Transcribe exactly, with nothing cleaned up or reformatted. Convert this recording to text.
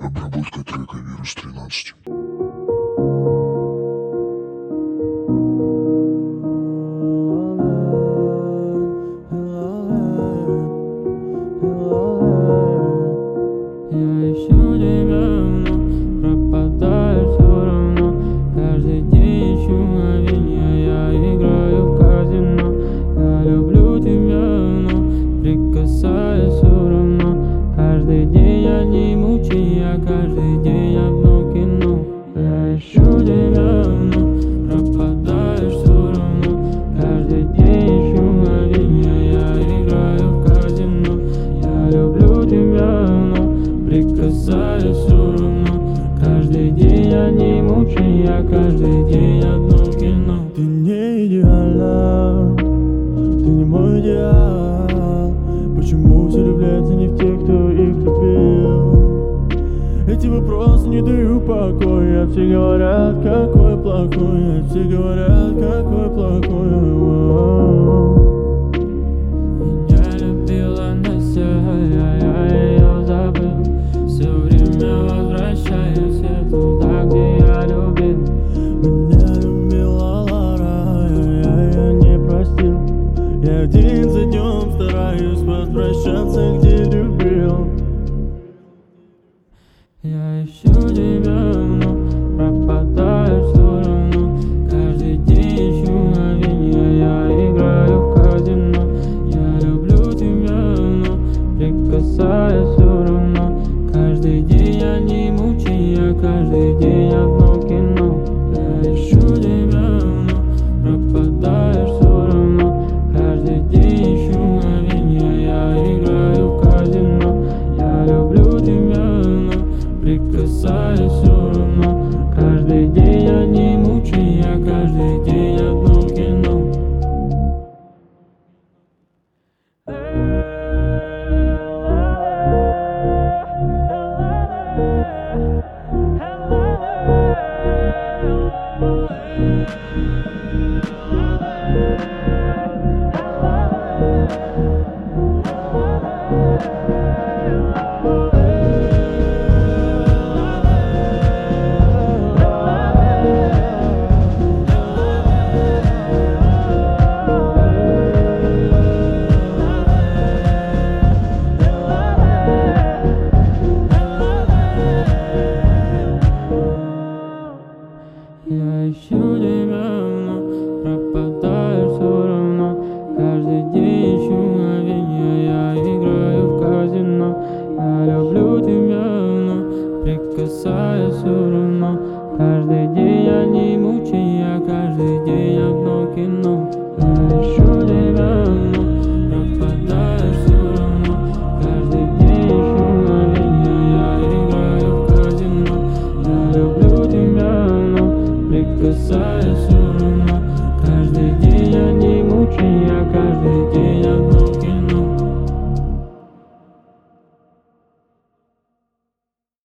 Обработка трека «Вирус тринадцать». Я ищу тебя, но пропадаешь все равно. Каждый день ищу мгновенья, я играю в казино. Я люблю тебя, но прикасаюсь все равно. Каждый день я не мучаю, каждый день одно кино. Я ищу тебя, но пропадаешь все равно. Каждый день ищу мгновенья, я играю в казино. Я люблю тебя, но прикасаюсь все равно. Каждый день я не мучаю, я каждый день одно кино. Ты не идеальна, ты не мой идеал. Почему все влюбляются не в тех, кто их любил? Эти вопросы не дают покоя. Все говорят, какой плохой, все говорят, какой плохой. Меня любила Настя, а я ее забыл. Все время возвращаюсь я туда, где я любил. Меня любила Лара, я ее не простил. Я день за днем стараюсь возвращаться, где любил. Я ищу тебя, но пропадаешь все равно. Каждый день ищу мгновенья, я играю в казино. Я люблю тебя, но прикасаюсь все равно. Каждый день я не мучаю, каждый день одно кино. Я ищу тебя, но пропадаешь все равно. Каждый день ищу мгновенья, я играю в казино. Я люблю тебя, но прикасаюсь все равно. Каждый день я не мучаю, каждый день одно кино. Я ищу тебя, но пропадаешь все равно. Каждый день ищу мгновенья, я играю в казино. Я люблю тебя, но прикасаюсь все равно. Каждый день я не мучаю, каждый день одно кино.